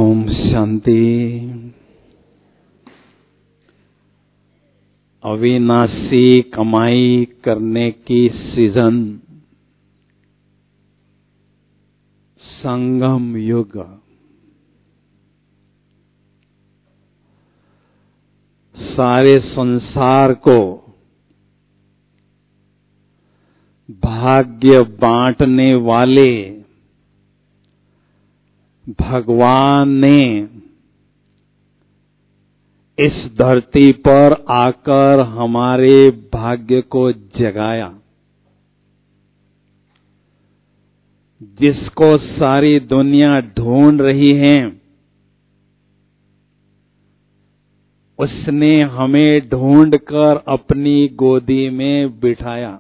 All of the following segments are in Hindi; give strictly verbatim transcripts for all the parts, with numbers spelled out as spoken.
ओम शांति। अविनाशी कमाई करने की सीजन संगम युग। सारे संसार को भाग्य बांटने वाले भगवान ने इस धरती पर आकर हमारे भाग्य को जगाया। जिसको सारी दुनिया ढूंढ रही है, उसने हमें ढूंढकर अपनी गोदी में बिठाया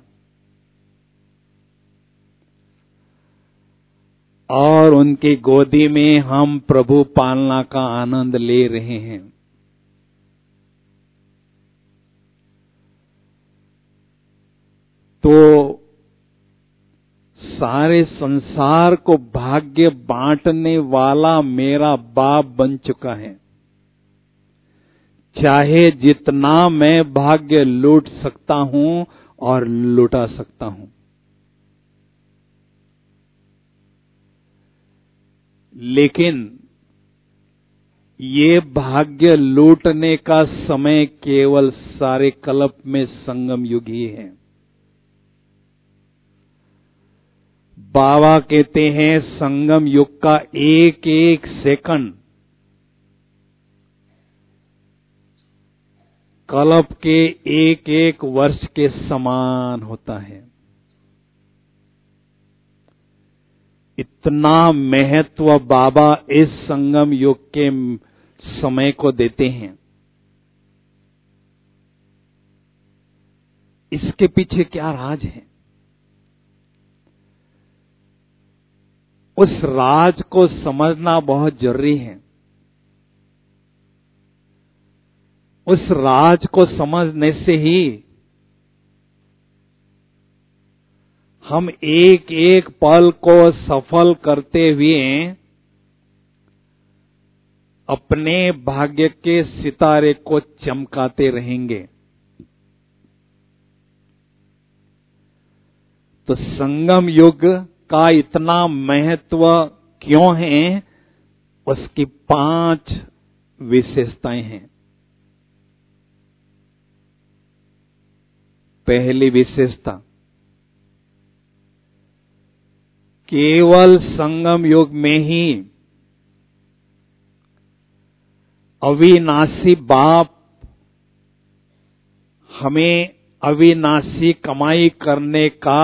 और उनकी गोदी में हम प्रभु पालना का आनंद ले रहे हैं। तो सारे संसार को भाग्य बांटने वाला मेरा बाप बन चुका है। चाहे जितना मैं भाग्य लूट सकता हूं और लुटा सकता हूं, लेकिन ये भाग्य लूटने का समय केवल सारे कल्प में संगम युग ही है। बाबा कहते हैं संगम युग का एक एक सेकंड कल्प के एक एक वर्ष के समान होता है। इतना महत्व बाबा इस संगम युग के समय को देते हैं। इसके पीछे क्या राज है? उस राज को समझना बहुत जरूरी है। उस राज को समझने से ही हम एक एक पल को सफल करते हुए अपने भाग्य के सितारे को चमकाते रहेंगे। तो संगम युग का इतना महत्व क्यों है? उसकी पांच विशेषताएं हैं। पहली विशेषता, केवल संगम युग में ही अविनाशी बाप हमें अविनाशी कमाई करने का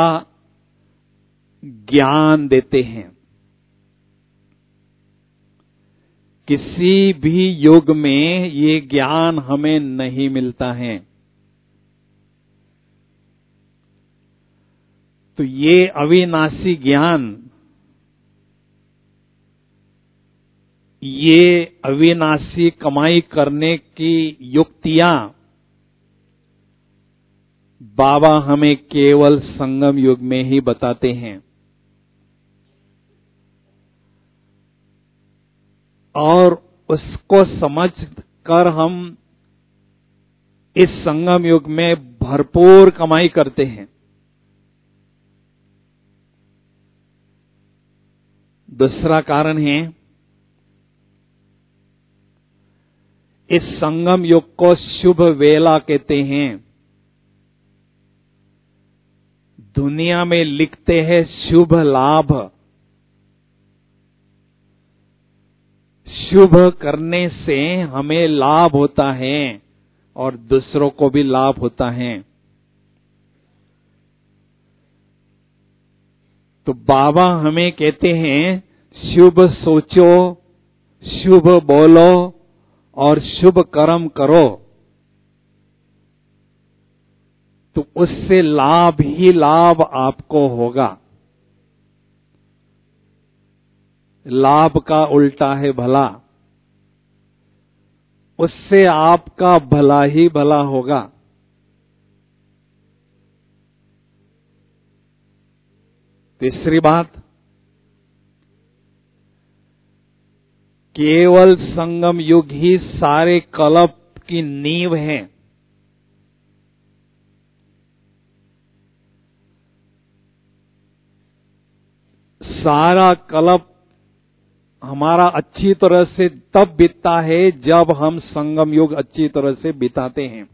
ज्ञान देते हैं। किसी भी युग में ये ज्ञान हमें नहीं मिलता है। तो ये अविनाशी ज्ञान, ये अविनाशी कमाई करने की युक्तियां बाबा हमें केवल संगम युग में ही बताते हैं। और उसको समझकर हम इस संगम युग में भरपूर कमाई करते हैं। दूसरा कारण है, इस संगम युग को शुभ वेला कहते हैं। दुनिया में लिखते हैं शुभ लाभ। शुभ करने से हमें लाभ होता है और दूसरों को भी लाभ होता है। तो बाबा हमें कहते हैं शुभ सोचो, शुभ बोलो और शुभ कर्म करो, तो उससे लाभ ही लाभ आपको होगा। लाभ का उल्टा है भला। उससे आपका भला ही भला होगा। तीसरी बात, केवल संगम युग ही सारे कलप की नींव है। सारा कलप हमारा अच्छी तरह से तब बीतता है जब हम संगम युग अच्छी तरह से बिताते हैं।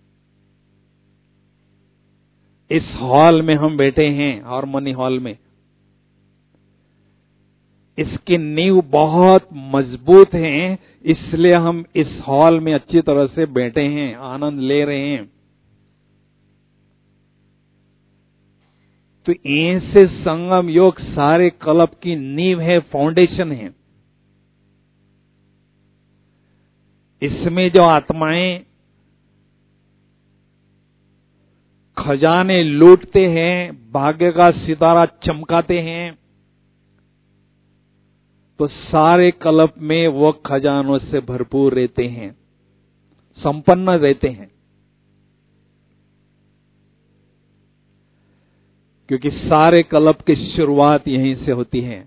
इस हॉल में हम बैठे हैं, हार्मनी हॉल में, इसकी नींव बहुत मजबूत है, इसलिए हम इस हॉल में अच्छी तरह से बैठे हैं, आनंद ले रहे हैं। तो ऐसे संगम योग सारे कलप की नींव है, फाउंडेशन है। इसमें जो आत्माएं खजाने लूटते हैं, भाग्य का सितारा चमकाते हैं, तो सारे कल्प में वो खजानों से भरपूर रहते हैं, संपन्न रहते हैं। क्योंकि सारे कल्प की शुरुआत यहीं से होती है।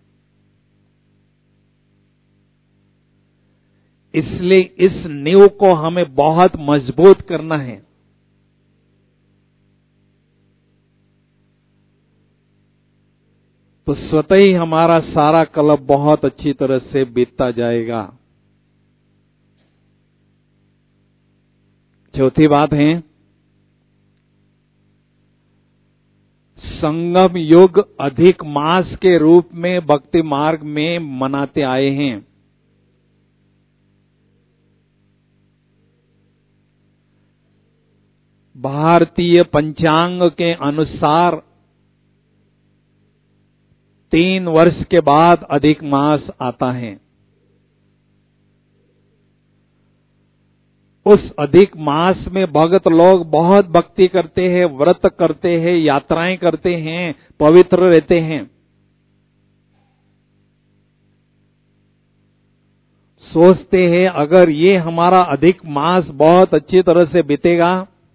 इसलिए इस नींव को हमें बहुत मजबूत करना है। तो स्वतः ही हमारा सारा कल्प बहुत अच्छी तरह से बीतता जाएगा। चौथी बात है, संगम युग अधिक मास के रूप में भक्ति मार्ग में मनाते आए हैं। भारतीय पंचांग के अनुसार तीन वर्ष के बाद अधिक मास आता है। उस अधिक मास में भगत लोग बहुत भक्ति करते हैं, व्रत करते हैं, यात्राएं करते हैं, पवित्र रहते हैं। सोचते हैं अगर ये हमारा अधिक मास बहुत अच्छी तरह से बीतेगा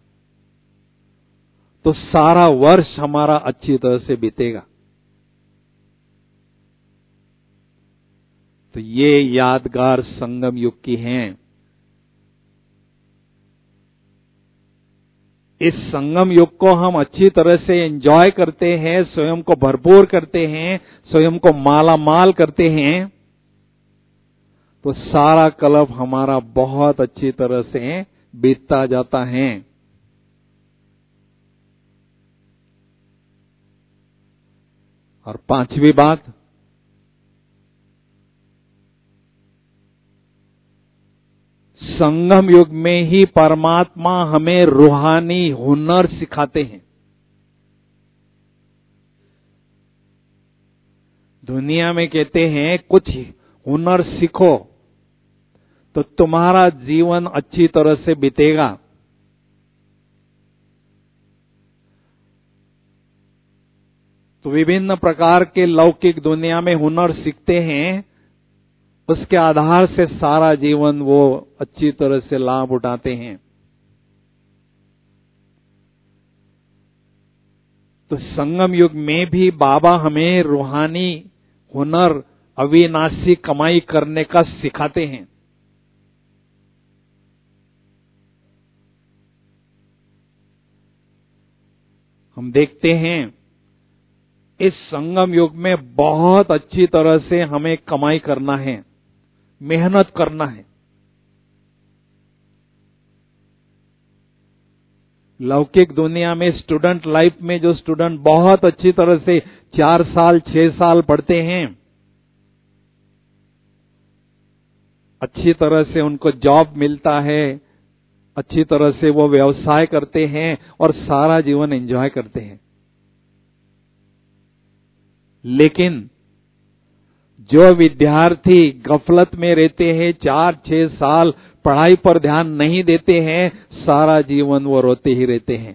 तो सारा वर्ष हमारा अच्छी तरह से बीतेगा। तो ये यादगार संगम युग की हैं। इस संगम युग को हम अच्छी तरह से एंजॉय करते हैं, स्वयं को भरपूर करते हैं, स्वयं को माला माल करते हैं, तो सारा कल्प हमारा बहुत अच्छी तरह से बीतता जाता है। और पांचवी बात, संगम युग में ही परमात्मा हमें रूहानी हुनर सिखाते हैं। दुनिया में कहते हैं कुछ हुनर सीखो तो तुम्हारा जीवन अच्छी तरह से बीतेगा। तो विभिन्न प्रकार के लौकिक दुनिया में हुनर सीखते हैं, उसके आधार से सारा जीवन वो अच्छी तरह से लाभ उठाते हैं। तो संगम युग में भी बाबा हमें रूहानी हुनर, अविनाशी कमाई करने का सिखाते हैं। हम देखते हैं इस संगम युग में बहुत अच्छी तरह से हमें कमाई करना है, मेहनत करना है। लौकिक दुनिया में स्टूडेंट लाइफ में जो स्टूडेंट बहुत अच्छी तरह से चार साल छह साल पढ़ते हैं, अच्छी तरह से उनको जॉब मिलता है, अच्छी तरह से वो व्यवसाय करते हैं और सारा जीवन एंजॉय करते हैं। लेकिन जो विद्यार्थी गफलत में रहते हैं, चार छह साल पढ़ाई पर ध्यान नहीं देते हैं, सारा जीवन वो रोते ही रहते हैं।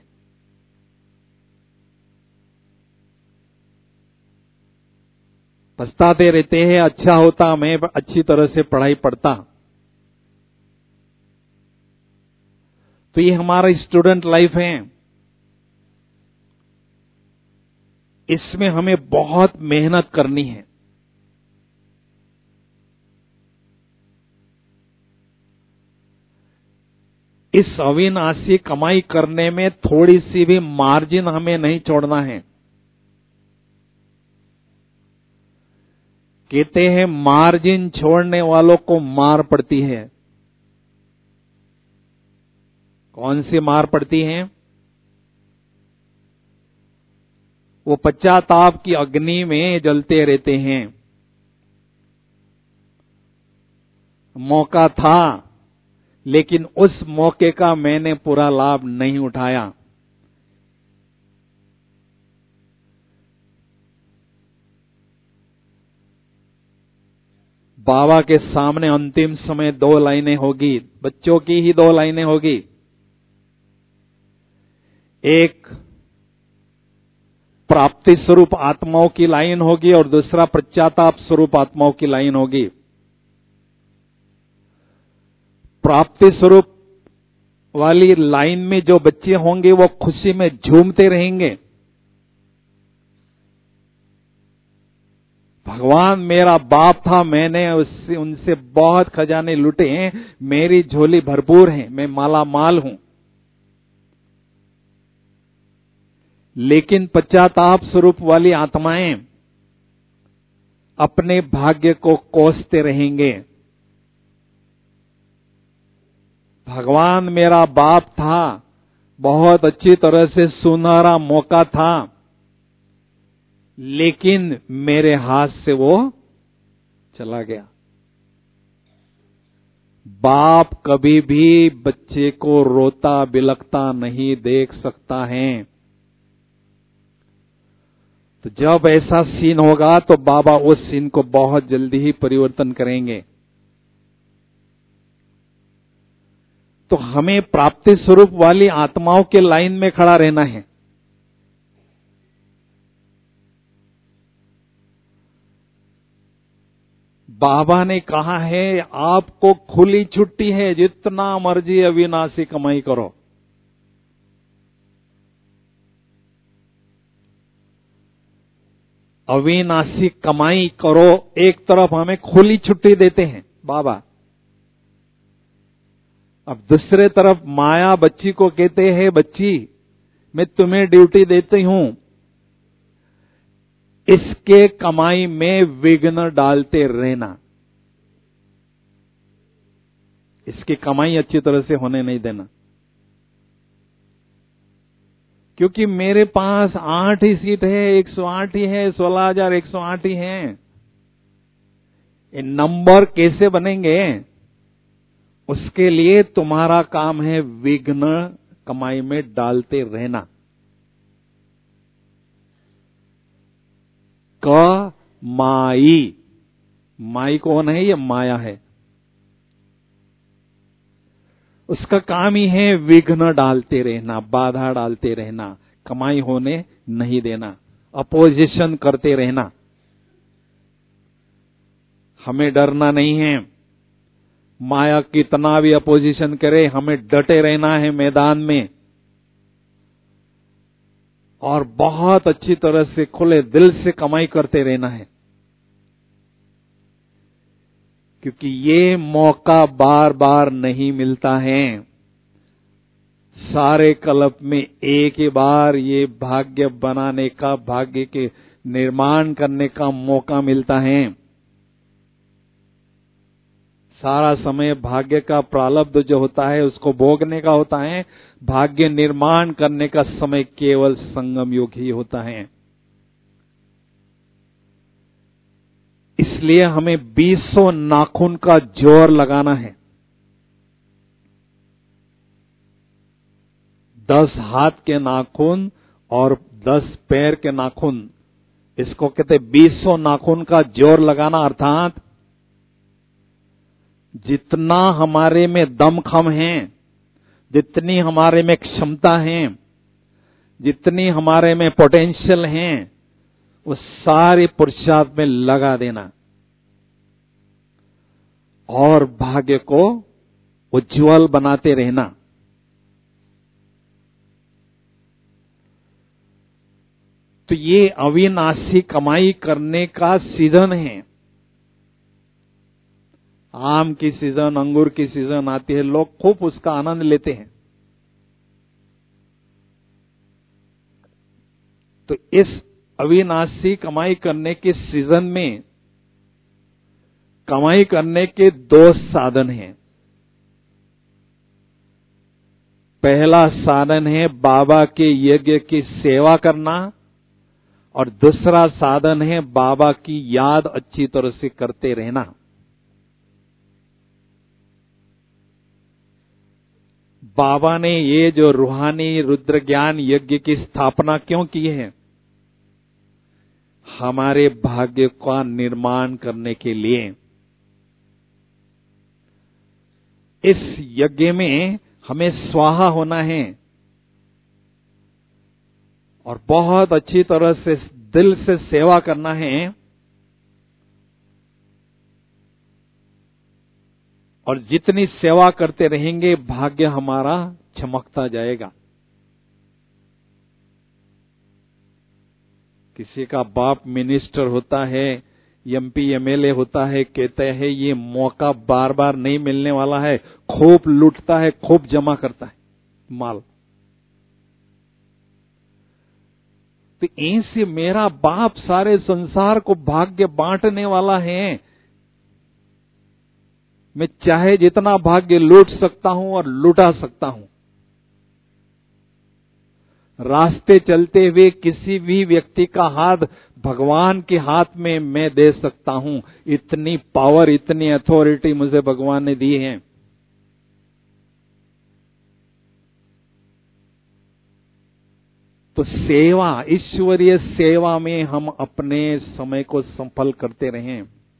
पछताते रहते हैं, अच्छा होता मैं अच्छी तरह से पढ़ाई पढ़ता। तो ये हमारा स्टूडेंट लाइफ है। इसमें हमें बहुत मेहनत करनी है। इस अविनाशी कमाई करने में थोड़ी सी भी मार्जिन हमें नहीं छोड़ना है। कहते हैं मार्जिन छोड़ने वालों को मार पड़ती है। कौन सी मार पड़ती है? वो पश्चाताप की अग्नि में जलते रहते हैं। मौका था, लेकिन उस मौके का मैंने पूरा लाभ नहीं उठाया। बाबा के सामने अंतिम समय दो लाइनें होगी, बच्चों की ही दो लाइनें होगी। एक प्राप्ति स्वरूप आत्माओं की लाइन होगी और दूसरा पश्चाताप स्वरूप आत्माओं की लाइन होगी। प्राप्ति स्वरूप वाली लाइन में जो बच्चे होंगे वो खुशी में झूमते रहेंगे। भगवान मेरा बाप था, मैंने उससे उनसे बहुत खजाने लूटे हैं, मेरी झोली भरपूर है, मैं माला माल हूं। लेकिन पश्चाताप स्वरूप वाली आत्माएं अपने भाग्य को कोसते रहेंगे। भगवान मेरा बाप था, बहुत अच्छी तरह से सुनहरा मौका था, लेकिन मेरे हाथ से वो चला गया। बाप कभी भी बच्चे को रोता बिलखता नहीं देख सकता है। तो जब ऐसा सीन होगा तो बाबा उस सीन को बहुत जल्दी ही परिवर्तन करेंगे। तो हमें प्राप्ति स्वरूप वाली आत्माओं के लाइन में खड़ा रहना है। बाबा ने कहा है आपको खुली छुट्टी है, जितना मर्जी अविनाशी कमाई करो। अविनाशी कमाई करो, एक तरफ हमें खुली छुट्टी देते हैं बाबा। अब दूसरे तरफ माया बच्ची को कहते हैं, बच्ची मैं तुम्हें ड्यूटी देती हूं, इसके कमाई में विघ्न डालते रहना, इसकी कमाई अच्छी तरह से होने नहीं देना। क्योंकि मेरे पास आठ ही सीट है, एक सौ आठ ही है, सोलह हजार एक सौ आठ ही है। ये नंबर कैसे बनेंगे? उसके लिए तुम्हारा काम है विघ्न कमाई में डालते रहना। क माई, माई कौन है? ये माया है। उसका काम ही है विघ्न डालते रहना, बाधा डालते रहना, कमाई होने नहीं देना, अपोजिशन करते रहना। हमें डरना नहीं है, माया कितना भी अपोजिशन करे, हमें डटे रहना है मैदान में और बहुत अच्छी तरह से खुले दिल से कमाई करते रहना है। क्योंकि ये मौका बार बार नहीं मिलता है। सारे कल्प में एक ही बार ये भाग्य बनाने का, भाग्य के निर्माण करने का मौका मिलता है। सारा समय भाग्य का प्रारब्ध जो होता है उसको भोगने का होता है, भाग्य निर्माण करने का समय केवल संगम युग ही होता है। इसलिए हमें बीसों नाखून का जोर लगाना है। दस हाथ के नाखून और दस पैर के नाखून, इसको कहते बीसों नाखून का जोर लगाना। अर्थात जितना हमारे में दमखम है, जितनी हमारे में क्षमता है, जितनी हमारे में पोटेंशियल है, उस सारे पुरुषार्थ में लगा देना और भाग्य को उज्जवल बनाते रहना। तो ये अविनाशी कमाई करने का सीजन है। आम की सीजन, अंगूर की सीजन आती है, लोग खूब उसका आनंद लेते हैं। तो इस अविनाशी कमाई करने के सीजन में कमाई करने के दो साधन हैं। पहला साधन है बाबा के यज्ञ की सेवा करना, और दूसरा साधन है बाबा की याद अच्छी तरह से करते रहना। बाबा ने ये जो रूहानी रुद्र ज्ञान यज्ञ की स्थापना क्यों की है? हमारे भाग्य का निर्माण करने के लिए। इस यज्ञ में हमें स्वाहा होना है और बहुत अच्छी तरह से दिल से सेवा करना है, और जितनी सेवा करते रहेंगे भाग्य हमारा चमकता जाएगा। किसी का बाप मिनिस्टर होता है, एमपी एमएलए होता है, कहते हैं ये मौका बार बार नहीं मिलने वाला है, खूब लूटता है, खूब जमा करता है माल। तो ऐसे मेरा बाप सारे संसार को भाग्य बांटने वाला है, मैं चाहे जितना भाग्य लूट सकता हूं और लुटा सकता हूं। रास्ते चलते हुए किसी भी व्यक्ति का हाथ भगवान के हाथ में मैं दे सकता हूं। इतनी पावर, इतनी अथॉरिटी मुझे भगवान ने दी है। तो सेवा, ईश्वरीय सेवा में हम अपने समय को सफल करते रहें।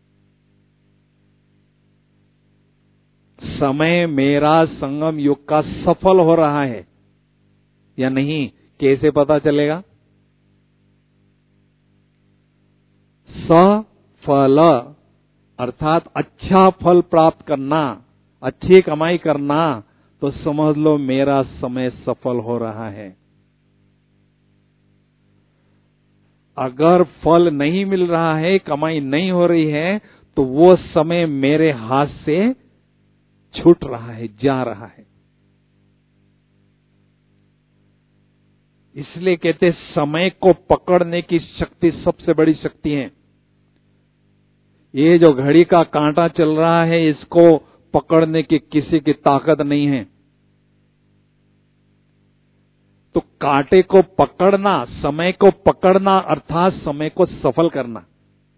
समय मेरा संगम युग का सफल हो रहा है या नहीं, कैसे पता चलेगा? सफल अर्थात अच्छा फल प्राप्त करना, अच्छी कमाई करना, तो समझ लो मेरा समय सफल हो रहा है। अगर फल नहीं मिल रहा है, कमाई नहीं हो रही है, तो वो समय मेरे हाथ से छूट रहा है, जा रहा है। इसलिए कहते समय को पकड़ने की शक्ति सबसे बड़ी शक्ति है। ये जो घड़ी का कांटा चल रहा है, इसको पकड़ने की किसी की ताकत नहीं है। तो कांटे को पकड़ना, समय को पकड़ना अर्थात समय को सफल करना।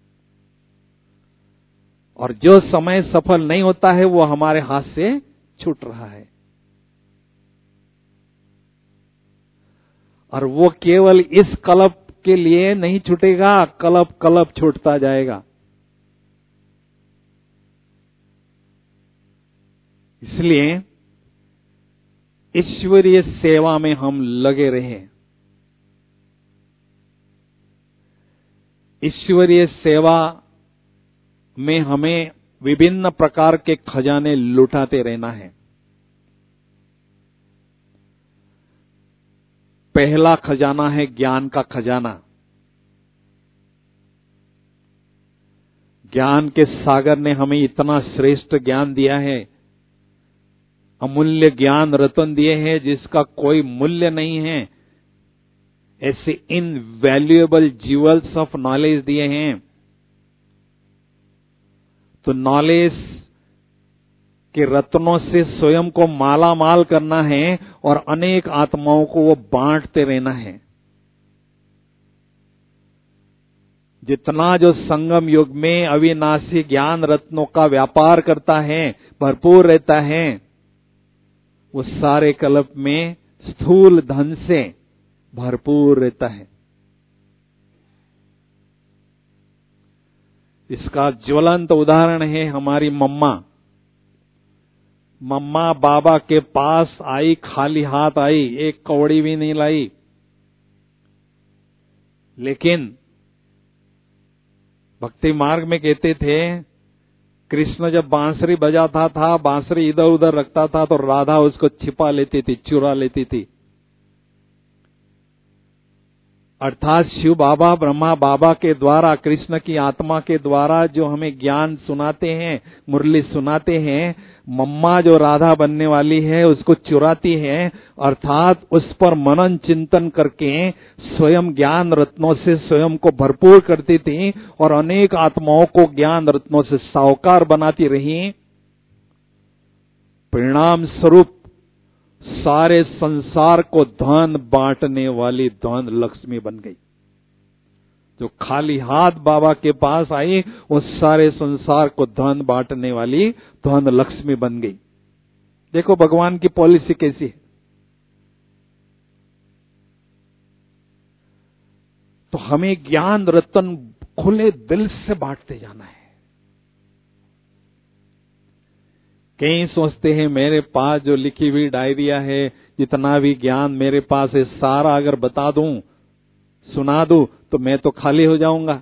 और जो समय सफल नहीं होता है वो हमारे हाथ से छूट रहा है, और वो केवल इस कल्प के लिए नहीं छूटेगा, कल्प कल्प छूटता जाएगा। इसलिए ईश्वरीय सेवा में हम लगे रहें। ईश्वरीय सेवा में हमें विभिन्न प्रकार के खजाने लुटाते रहना है। पहला खजाना है ज्ञान का खजाना। ज्ञान के सागर ने हमें इतना श्रेष्ठ ज्ञान दिया है, अमूल्य ज्ञान रतन दिए हैं जिसका कोई मूल्य नहीं है। ऐसे इनवैल्यूएबल ज्यूल्स ऑफ नॉलेज दिए हैं। तो नॉलेज के रत्नों से स्वयं को माला माल करना है और अनेक आत्माओं को वो बांटते रहना है। जितना जो संगम युग में अविनाशी ज्ञान रत्नों का व्यापार करता है, भरपूर रहता है, वो सारे कल्प में स्थूल धन से भरपूर रहता है। इसका ज्वलंत उदाहरण है हमारी मम्मा। मम्मा बाबा के पास आई, खाली हाथ आई, एक कौड़ी भी नहीं लाई। लेकिन भक्ति मार्ग में कहते थे, कृष्ण जब बांसुरी बजाता था, बांसुरी इधर उधर रखता था, तो राधा उसको छिपा लेती थी, चुरा लेती थी। अर्थात शिव बाबा, ब्रह्मा बाबा के द्वारा, कृष्ण की आत्मा के द्वारा जो हमें ज्ञान सुनाते हैं, मुरली सुनाते हैं, मम्मा जो राधा बनने वाली है उसको चुराती है, अर्थात उस पर मनन चिंतन करके स्वयं ज्ञान रत्नों से स्वयं को भरपूर करती थी और अनेक आत्माओं को ज्ञान रत्नों से साहूकार बनाती रही। परिणाम स्वरूप सारे संसार को धन बांटने वाली धन लक्ष्मी बन गई। जो खाली हाथ बाबा के पास आई वो सारे संसार को धन बांटने वाली धन लक्ष्मी बन गई। देखो भगवान की पॉलिसी कैसी है। तो हमें ज्ञान रतन खुले दिल से बांटते जाना है। कई सोचते हैं मेरे पास जो लिखी हुई डायरिया है, जितना भी ज्ञान मेरे पास है, सारा अगर बता दूं, सुना दूं, तो मैं तो खाली हो जाऊंगा।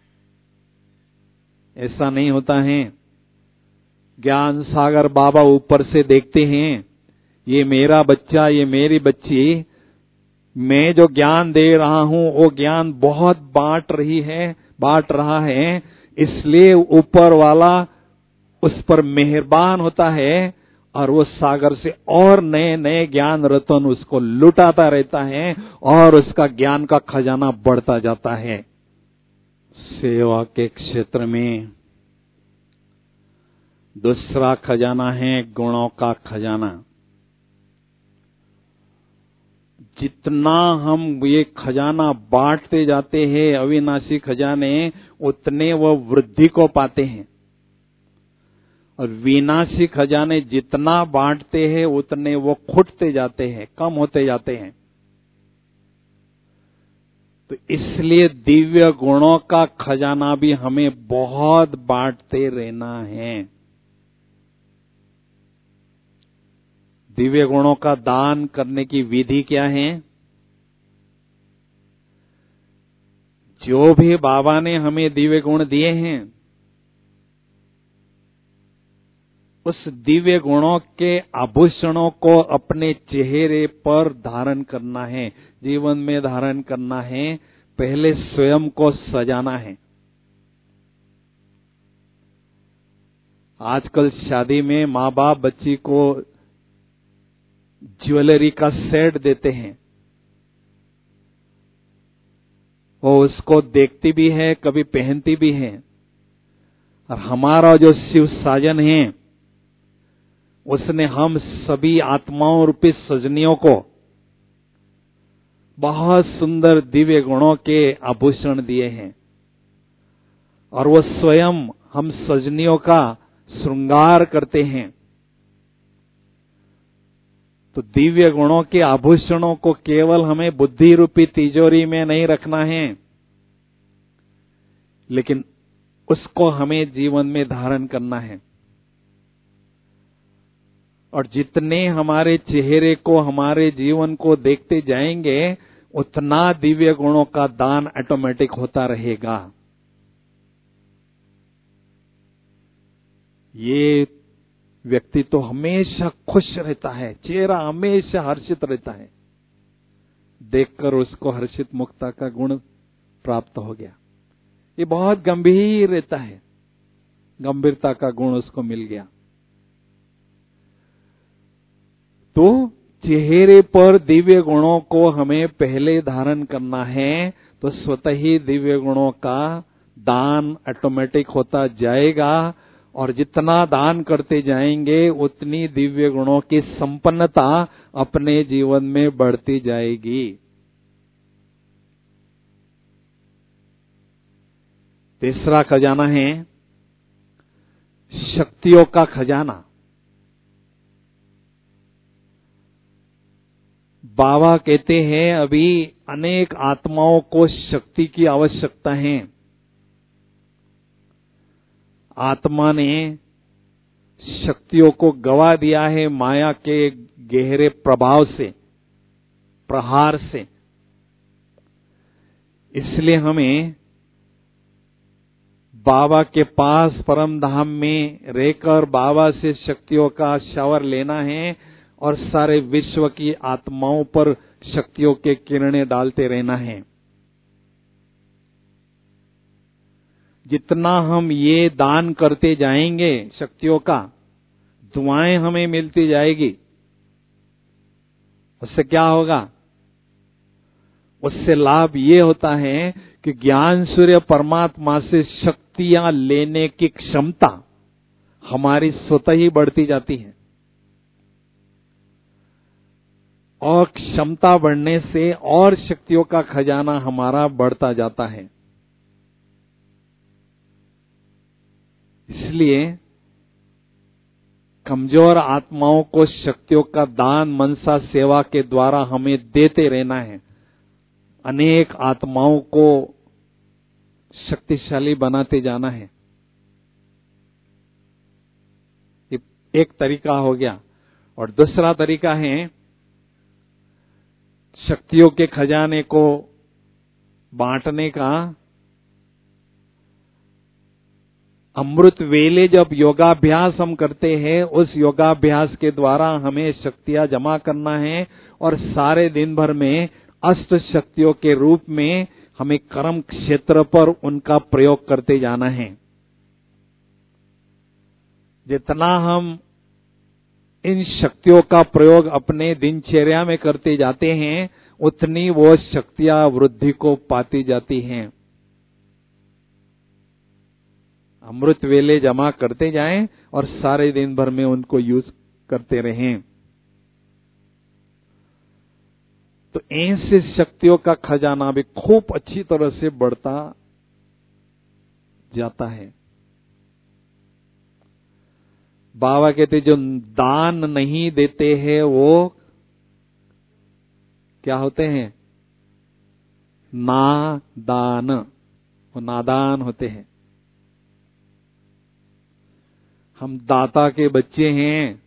ऐसा नहीं होता है। ज्ञान सागर बाबा ऊपर से देखते हैं, ये मेरा बच्चा, ये मेरी बच्ची, मैं जो ज्ञान दे रहा हूं वो ज्ञान बहुत बांट रही है, बांट रहा है, इसलिए ऊपर वाला उस पर मेहरबान होता है और वो सागर से और नए नए ज्ञान रतन उसको लुटाता रहता है और उसका ज्ञान का खजाना बढ़ता जाता है। सेवा के क्षेत्र में दूसरा खजाना है गुणों का खजाना। जितना हम ये खजाना बांटते जाते हैं, अविनाशी खजाने, उतने वो वृद्धि को पाते हैं और विनाशी खजाने जितना बांटते हैं उतने वो खुटते जाते हैं, कम होते जाते हैं। तो इसलिए दिव्य गुणों का खजाना भी हमें बहुत बांटते रहना है। दिव्य गुणों का दान करने की विधि क्या है? जो भी बाबा ने हमें दिव्य गुण दिए हैं, उस दिव्य गुणों के आभूषणों को अपने चेहरे पर धारण करना है, जीवन में धारण करना है। पहले स्वयं को सजाना है। आजकल शादी में माँ बाप बच्ची को ज्वेलरी का सेट देते हैं। वो उसको देखती भी है, कभी पहनती भी है। और हमारा जो शिव साजन है, उसने हम सभी आत्माओं रूपी सजनियों को बहुत सुंदर दिव्य गुणों के आभूषण दिए हैं और वो स्वयं हम सजनियों का श्रृंगार करते हैं। तो दिव्य गुणों के आभूषणों को केवल हमें बुद्धि रूपी तिजोरी में नहीं रखना है, लेकिन उसको हमें जीवन में धारण करना है। और जितने हमारे चेहरे को, हमारे जीवन को देखते जाएंगे, उतना दिव्य गुणों का दान ऑटोमेटिक होता रहेगा। ये व्यक्ति तो हमेशा खुश रहता है, चेहरा हमेशा हर्षित रहता है। देखकर उसको हर्षित मुक्ता का गुण प्राप्त हो गया। ये बहुत गंभीर रहता है, गंभीरता का गुण उसको मिल गया। तो चेहरे पर दिव्य गुणों को हमें पहले धारण करना है, तो स्वतः ही दिव्य गुणों का दान ऑटोमेटिक होता जाएगा। और जितना दान करते जाएंगे उतनी दिव्य गुणों की संपन्नता अपने जीवन में बढ़ती जाएगी। तीसरा खजाना है शक्तियों का खजाना। बाबा कहते हैं अभी अनेक आत्माओं को शक्ति की आवश्यकता है। आत्मा ने शक्तियों को गवा दिया है माया के गहरे प्रभाव से, प्रहार से। इसलिए हमें बाबा के पास परम धाम में रहकर बाबा से शक्तियों का शावर लेना है और सारे विश्व की आत्माओं पर शक्तियों के किरणें डालते रहना है। जितना हम ये दान करते जाएंगे शक्तियों का, दुआएं हमें मिलती जाएगी। उससे क्या होगा? उससे लाभ ये होता है कि ज्ञान सूर्य परमात्मा से शक्तियां लेने की क्षमता हमारी स्वतः ही बढ़ती जाती है, और क्षमता बढ़ने से और शक्तियों का खजाना हमारा बढ़ता जाता है। इसलिए कमजोर आत्माओं को शक्तियों का दान मनसा सेवा के द्वारा हमें देते रहना है। अनेक आत्माओं को शक्तिशाली बनाते जाना है। ये एक तरीका हो गया। और दूसरा तरीका है शक्तियों के खजाने को बांटने का। अमृत वेले जब योगाभ्यास हम करते हैं, उस योगाभ्यास के द्वारा हमें शक्तियां जमा करना है, और सारे दिन भर में अष्ट शक्तियों के रूप में हमें कर्म क्षेत्र पर उनका प्रयोग करते जाना है। जितना हम इन शक्तियों का प्रयोग अपने दिनचर्या में करते जाते हैं, उतनी वो शक्तियां वृद्धि को पाती जाती हैं। अमृत वेले जमा करते जाएं और सारे दिन भर में उनको यूज करते रहें, तो ऐसे शक्तियों का खजाना भी खूब अच्छी तरह से बढ़ता जाता है। बाबा कहते जो दान नहीं देते हैं वो क्या होते हैं? नादान, वो नादान होते हैं। हम दाता के बच्चे हैं,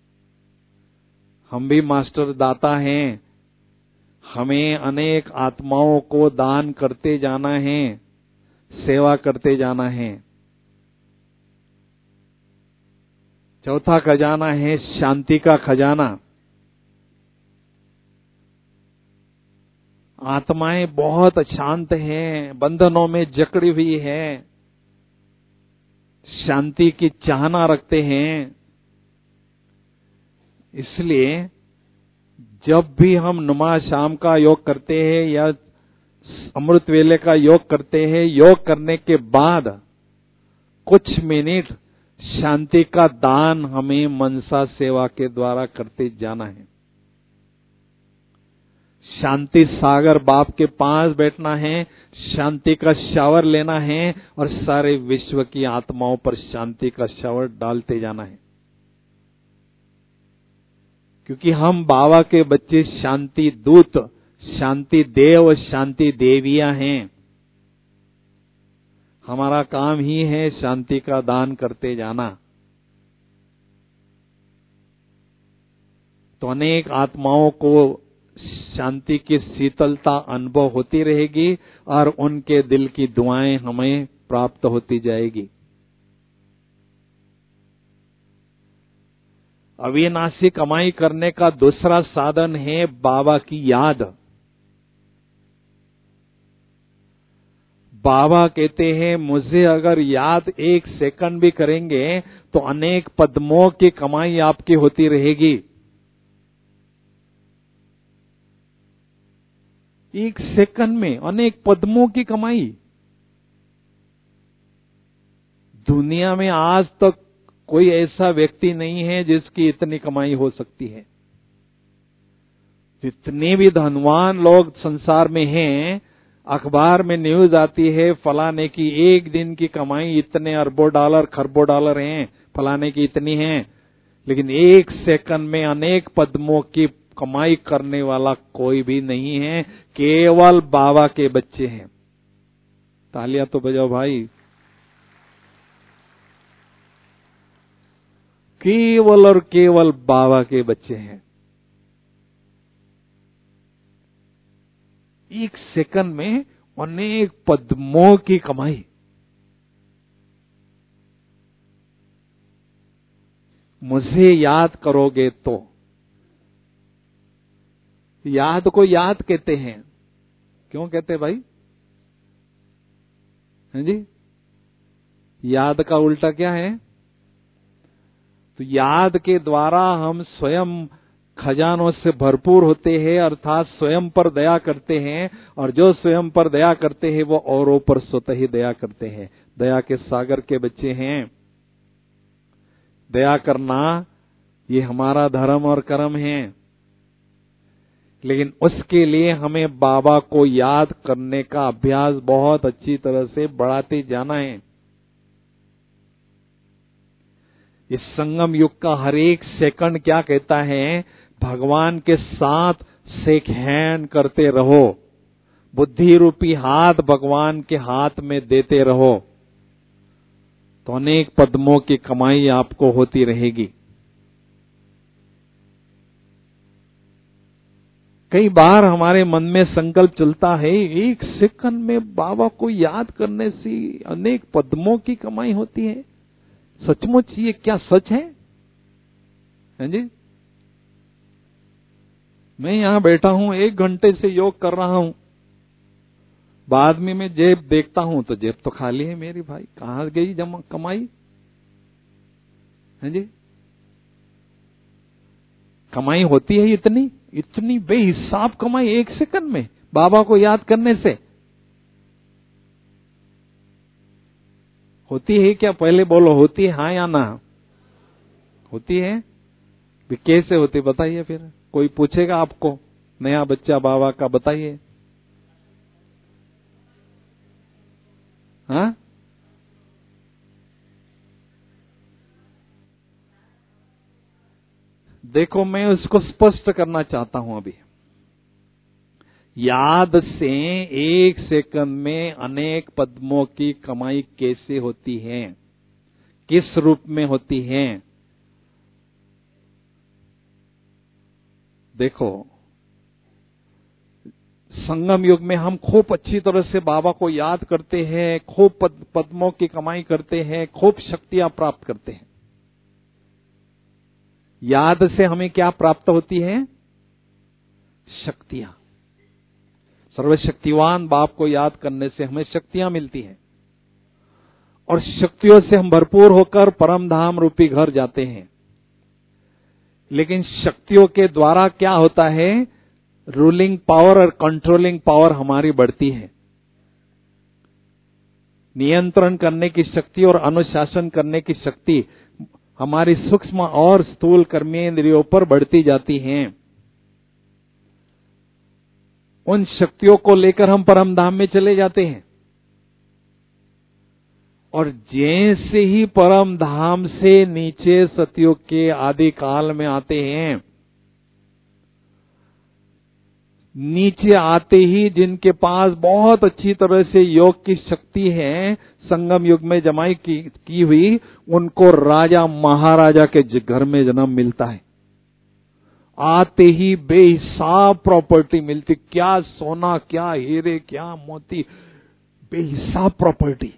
हम भी मास्टर दाता हैं। हमें अनेक आत्माओं को दान करते जाना है, सेवा करते जाना है। चौथा खजाना है शांति का खजाना। आत्माएं बहुत अशांत हैं, बंधनों में जकड़ी हुई है, शांति की चाहना रखते हैं। इसलिए जब भी हम नमाज शाम का योग करते हैं या अमृत वेले का योग करते हैं, योग करने के बाद कुछ मिनट शांति का दान हमें मनसा सेवा के द्वारा करते जाना है। शांति सागर बाप के पास बैठना है, शांति का शावर लेना है और सारे विश्व की आत्माओं पर शांति का शावर डालते जाना है। क्योंकि हम बाबा के बच्चे शांति दूत, शांति देव, शांति देवियां हैं। हमारा काम ही है शांति का दान करते जाना। तो अनेक आत्माओं को शांति की शीतलता अनुभव होती रहेगी और उनके दिल की दुआएं हमें प्राप्त होती जाएगी। अविनाशी कमाई करने का दूसरा साधन है बाबा की याद। बाबा कहते हैं मुझे अगर याद एक सेकंड भी करेंगे तो अनेक पद्मों की कमाई आपकी होती रहेगी। एक सेकंड में अनेक पद्मों की कमाई। दुनिया में आज तक कोई ऐसा व्यक्ति नहीं है जिसकी इतनी कमाई हो सकती है। जितने भी धनवान लोग संसार में हैं, अखबार में न्यूज आती है फलाने की एक दिन की कमाई इतने अरबों डॉलर खरबों डॉलर हैं, फलाने की इतनी है। लेकिन एक सेकंड में अनेक पद्मों की कमाई करने वाला कोई भी नहीं है, केवल बाबा के बच्चे हैं। तालियां तो बजाओ भाई। केवल और केवल बाबा के बच्चे हैं। एक सेकंड में अनेक पद्मों की कमाई। मुझे याद करोगे तो, याद को याद कहते हैं। क्यों कहते भाई? हैं जी? याद का उल्टा क्या है? तो याद के द्वारा हम स्वयं खजानों से भरपूर होते हैं, अर्थात स्वयं पर दया करते हैं, और जो स्वयं पर दया करते हैं वो औरों पर स्वतः ही दया करते हैं। दया के सागर के बच्चे हैं। दया करना ये हमारा धर्म और कर्म है, लेकिन उसके लिए हमें बाबा को याद करने का अभ्यास बहुत अच्छी तरह से बढ़ाते जाना है। इस संगम युग का हर एक सेकंड क्या कहता है? भगवान के साथ शेक हैंड करते रहो, बुद्धि रूपी हाथ भगवान के हाथ में देते रहो, तो अनेक पद्मों की कमाई आपको होती रहेगी। कई बार हमारे मन में संकल्प चलता है, एक सेकंड में बाबा को याद करने से अनेक पद्मों की कमाई होती है। सचमुच ये क्या सच है? हैं जी? मैं यहां बैठा हूं, एक घंटे से योग कर रहा हूं, बाद में मैं जेब देखता हूं तो जेब तो खाली है मेरी। भाई कहां गई जमा कमाई? हैं जी? कमाई होती है इतनी इतनी बेहिसाब कमाई एक सेकंड में बाबा को याद करने से होती है क्या? पहले बोलो, होती है हाँ या ना? होती है? कैसे होती बताइए। फिर कोई पूछेगा आपको, नया बच्चा बाबा का, बताइए। हाँ, देखो मैं उसको स्पष्ट करना चाहता हूं अभी। याद से एक सेकंड में अनेक पद्मों की कमाई कैसे होती है, किस रूप में होती है? देखो, संगम युग में हम खूब अच्छी तरह से बाबा को याद करते हैं, खूब पद, पद्मों की कमाई करते हैं, खूब शक्तियां प्राप्त करते हैं। याद से हमें क्या प्राप्त होती है? शक्तियां। सर्वशक्तिवान बाप को याद करने से हमें शक्तियां मिलती हैं, और शक्तियों से हम भरपूर होकर परम धाम रूपी घर जाते हैं। लेकिन शक्तियों के द्वारा क्या होता है? रूलिंग पावर और कंट्रोलिंग पावर हमारी बढ़ती है। नियंत्रण करने की शक्ति और अनुशासन करने की शक्ति हमारी सूक्ष्म और स्थूल कर्मेंद्रियों पर बढ़ती जाती हैं। उन शक्तियों को लेकर हम परम धाम में चले जाते हैं, और जैसे ही परम धाम से नीचे सतयुग के आदि काल में आते हैं, नीचे आते ही जिनके पास बहुत अच्छी तरह से योग की शक्ति है, संगम युग में जमाई की, की हुई, उनको राजा महाराजा के घर में जन्म मिलता है। आते ही बेहिसाब प्रॉपर्टी मिलती, क्या सोना, क्या हीरे, क्या मोती, बेहिसाब प्रॉपर्टी।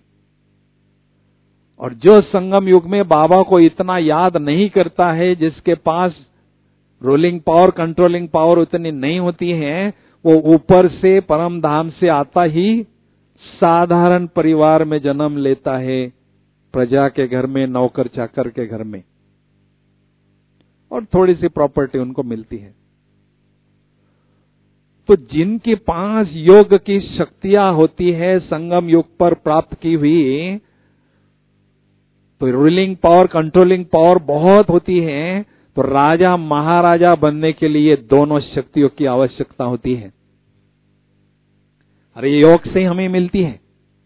और जो संगम युग में बाबा को इतना याद नहीं करता है, जिसके पास रूलिंग पावर, कंट्रोलिंग पावर उतनी नहीं होती है, वो ऊपर से परम धाम से आता ही साधारण परिवार में जन्म लेता है, प्रजा के घर में, नौकर चाकर के घर में, और थोड़ी सी प्रॉपर्टी उनको मिलती है। तो जिनके पास योग की शक्तियां होती है संगम युग पर प्राप्त की हुई, तो रूलिंग पावर, कंट्रोलिंग पावर बहुत होती है, तो राजा महाराजा बनने के लिए दोनों शक्तियों की आवश्यकता होती है। अरे योग से हमें मिलती है।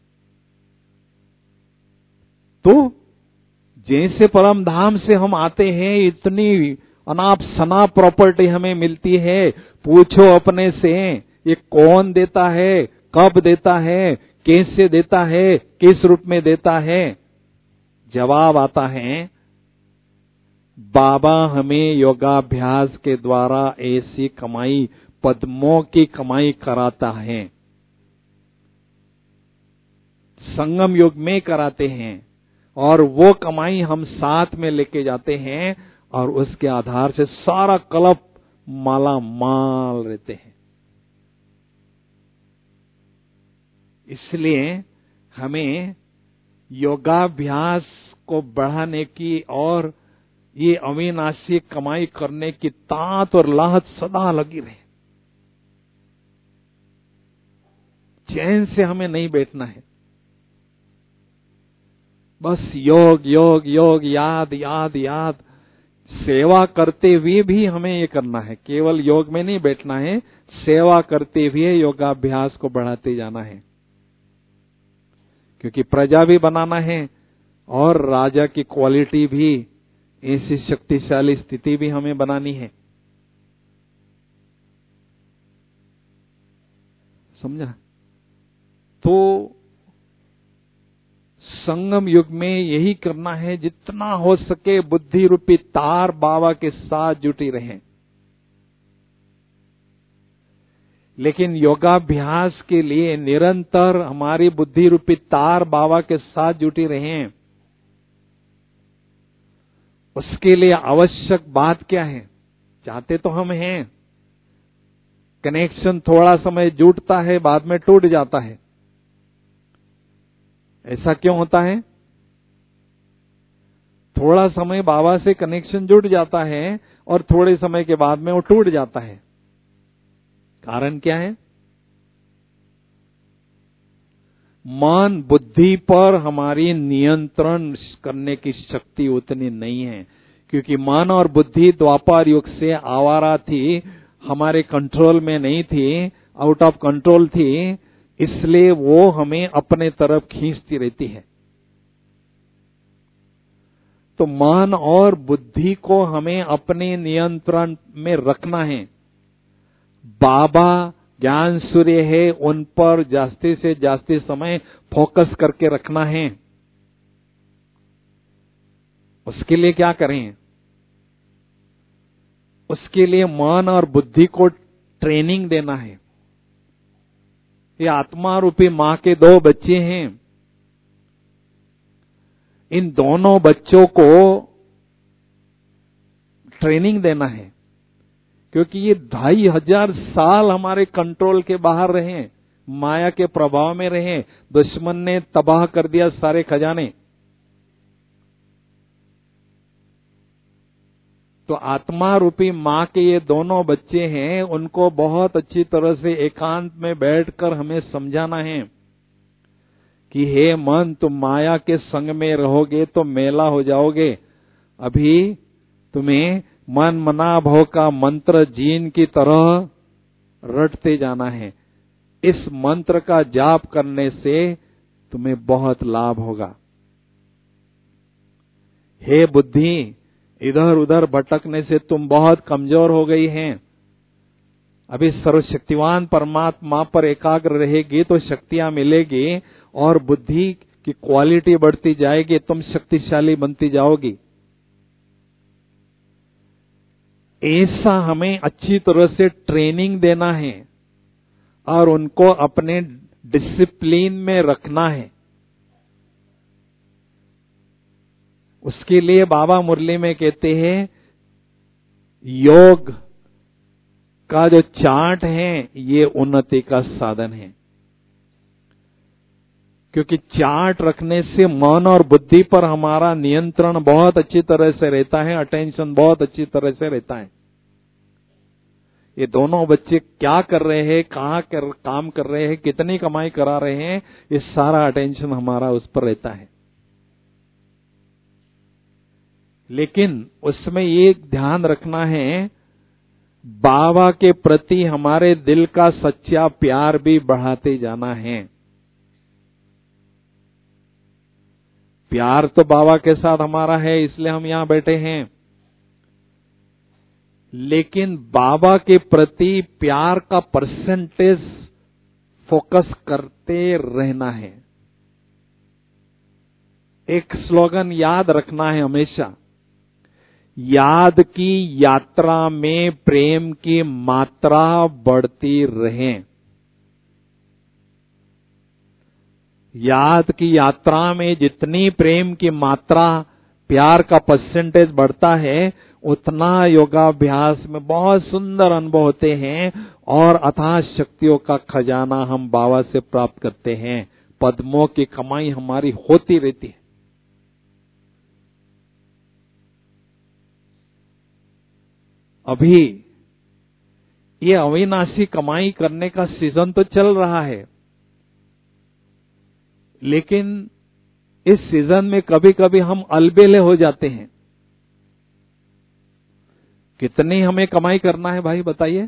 तो जैसे परम धाम से हम आते हैं, इतनी अनाप शनाप प्रॉपर्टी हमें मिलती है। पूछो अपने से, ये कौन देता है, कब देता है, कैसे देता है, किस रूप में देता है? जवाब आता है, बाबा हमें योगाभ्यास के द्वारा ऐसी कमाई, पद्मों की कमाई कराता है। संगम युग में कराते हैं, और वो कमाई हम साथ में लेके जाते हैं, और उसके आधार से सारा कल्प माला माल रहते हैं। इसलिए हमें योगाभ्यास को बढ़ाने की और ये अविनाशी कमाई करने की तात और लाहत सदा लगी रहे। चैन से हमें नहीं बैठना है। बस योग योग योग, याद याद याद। सेवा करते हुए भी हमें ये करना है, केवल योग में नहीं बैठना है, सेवा करते हुए योगाभ्यास को बढ़ाते जाना है। क्योंकि प्रजा भी बनाना है और राजा की क्वालिटी भी, ऐसी शक्तिशाली स्थिति भी हमें बनानी है। समझा? तो संगम युग में यही करना है, जितना हो सके बुद्धि रूपी तार बाबा के साथ जुटी रहे। लेकिन योगाभ्यास के लिए निरंतर हमारी बुद्धि रूपी तार बाबा के साथ जुटी रहे, उसके लिए आवश्यक बात क्या है? चाहते तो हम हैं, कनेक्शन थोड़ा समय जुटता है, बाद में टूट जाता है। ऐसा क्यों होता है? थोड़ा समय बाबा से कनेक्शन जुट जाता है और थोड़े समय के बाद में वो टूट जाता है। कारण क्या है? मन बुद्धि पर हमारी नियंत्रण करने की शक्ति उतनी नहीं है, क्योंकि मन और बुद्धि द्वापर युग से आवारा थी, हमारे कंट्रोल में नहीं थी, आउट ऑफ कंट्रोल थी, इसलिए वो हमें अपने तरफ खींचती रहती है। तो मन और बुद्धि को हमें अपने नियंत्रण में रखना है। बाबा ज्ञान सूर्य है, उन पर जास्ती से जास्ती समय फोकस करके रखना है। उसके लिए क्या करें? उसके लिए मन और बुद्धि को ट्रेनिंग देना है। ये आत्मा रूपी मां के दो बच्चे हैं, इन दोनों बच्चों को ट्रेनिंग देना है, क्योंकि ये ढाई हजार साल हमारे कंट्रोल के बाहर रहे, माया के प्रभाव में रहे, दुश्मन ने तबाह कर दिया सारे खजाने। तो आत्मा रूपी मां के ये दोनों बच्चे हैं, उनको बहुत अच्छी तरह से एकांत में बैठकर हमें समझाना है कि हे मन, तुम माया के संग में रहोगे तो मेला हो जाओगे। अभी तुम्हें मन मना भव का मंत्र जीन की तरह रटते जाना है। इस मंत्र का जाप करने से तुम्हें बहुत लाभ होगा। हे बुद्धि, इधर उधर भटकने से तुम बहुत कमजोर हो गई हैं। अभी सर्वशक्तिवान परमात्मा पर एकाग्र रहेगी तो शक्तियां मिलेगी और बुद्धि की क्वालिटी बढ़ती जाएगी, तुम शक्तिशाली बनती जाओगी। ऐसा हमें अच्छी तरह से ट्रेनिंग देना है और उनको अपने डिसिप्लिन में रखना है। उसके लिए बाबा मुरली में कहते हैं, योग का जो चार्ट है ये उन्नति का साधन है, क्योंकि चार्ट रखने से मन और बुद्धि पर हमारा नियंत्रण बहुत अच्छी तरह से रहता है, अटेंशन बहुत अच्छी तरह से रहता है। ये दोनों बच्चे क्या कर रहे हैं, कहाँ कर, काम कर रहे हैं, कितनी कमाई करा रहे हैं, ये सारा अटेंशन हमारा उस पर रहता है। लेकिन उसमें ये ध्यान रखना है, बाबा के प्रति हमारे दिल का सच्चा प्यार भी बढ़ाते जाना है। प्यार तो बाबा के साथ हमारा है, इसलिए हम यहां बैठे हैं, लेकिन बाबा के प्रति प्यार का परसेंटेज फोकस करते रहना है। एक स्लोगन याद रखना है हमेशा, याद की यात्रा में प्रेम की मात्रा बढ़ती रहे। याद की यात्रा में जितनी प्रेम की मात्रा, प्यार का परसेंटेज बढ़ता है, उतना योगाभ्यास में बहुत सुंदर अनुभव होते हैं और अथाह शक्तियों का खजाना हम बाबा से प्राप्त करते हैं। पद्मों की कमाई हमारी होती रहती है। अभी ये अविनाशी कमाई करने का सीजन तो चल रहा है, लेकिन इस सीजन में कभी कभी हम अलबेले हो जाते हैं। कितनी हमें कमाई करना है भाई बताइए?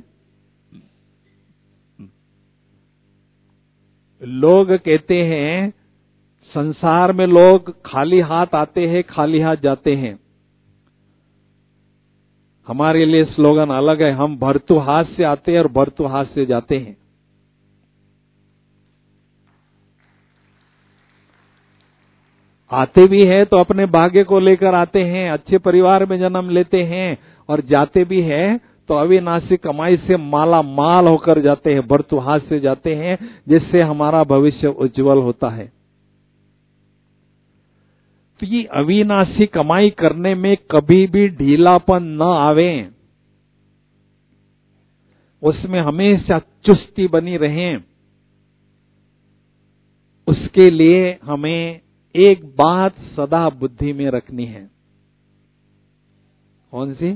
लोग कहते हैं संसार में लोग खाली हाथ आते हैं, खाली हाथ जाते हैं। हमारे लिए स्लोगन अलग है, हम भरतु हाथ से आते हैं और भरतु हाथ से जाते हैं। आते भी है तो अपने भाग्य को लेकर आते हैं, अच्छे परिवार में जन्म लेते हैं, और जाते भी है तो अविनाशी कमाई से माला माल होकर जाते हैं, भरतु हाथ से जाते हैं, जिससे हमारा भविष्य उज्जवल होता है। तो ये अविनाशी कमाई करने में कभी भी ढीलापन न आवे, उसमें हमेशा चुस्ती बनी रहे, उसके लिए हमें एक बात सदा बुद्धि में रखनी है। कौन सी?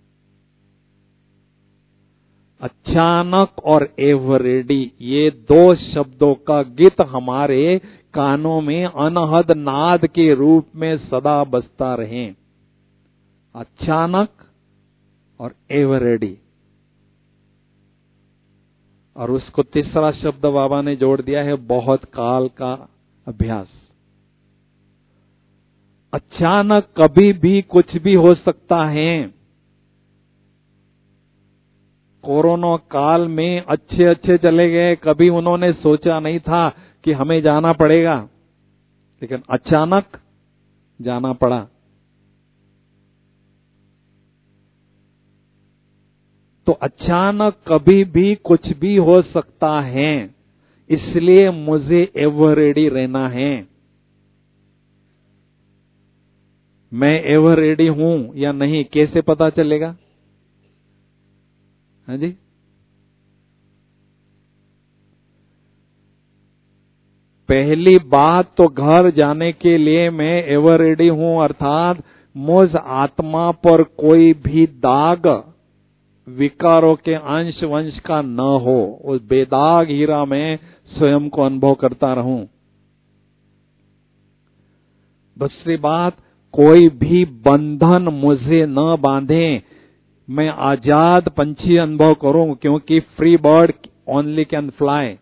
अचानक और एवर रेडी, ये दो शब्दों का गीत हमारे कानों में अनहद नाद के रूप में सदा बजता रहे। अचानक और एवर रेडी। और उसको तीसरा शब्द बाबा ने जोड़ दिया है, बहुत काल का अभ्यास। अचानक कभी भी कुछ भी हो सकता है। कोरोना काल में अच्छे अच्छे चले गए, कभी उन्होंने सोचा नहीं था कि हमें जाना पड़ेगा, लेकिन अचानक जाना पड़ा। तो अचानक कभी भी कुछ भी हो सकता है, इसलिए मुझे एवर रेडी रहना है। मैं एवर रेडी हूं या नहीं कैसे पता चलेगा? हाँ जी, पहली बात तो घर जाने के लिए मैं एवर रेडी हूं, अर्थात मुझ आत्मा पर कोई भी दाग विकारों के अंश वंश का न हो, उस बेदाग हीरा में स्वयं को अनुभव करता रहूं। दूसरी बात, कोई भी बंधन मुझे न बांधे, मैं आजाद पंछी अनुभव करूं, क्योंकि free bird only can fly.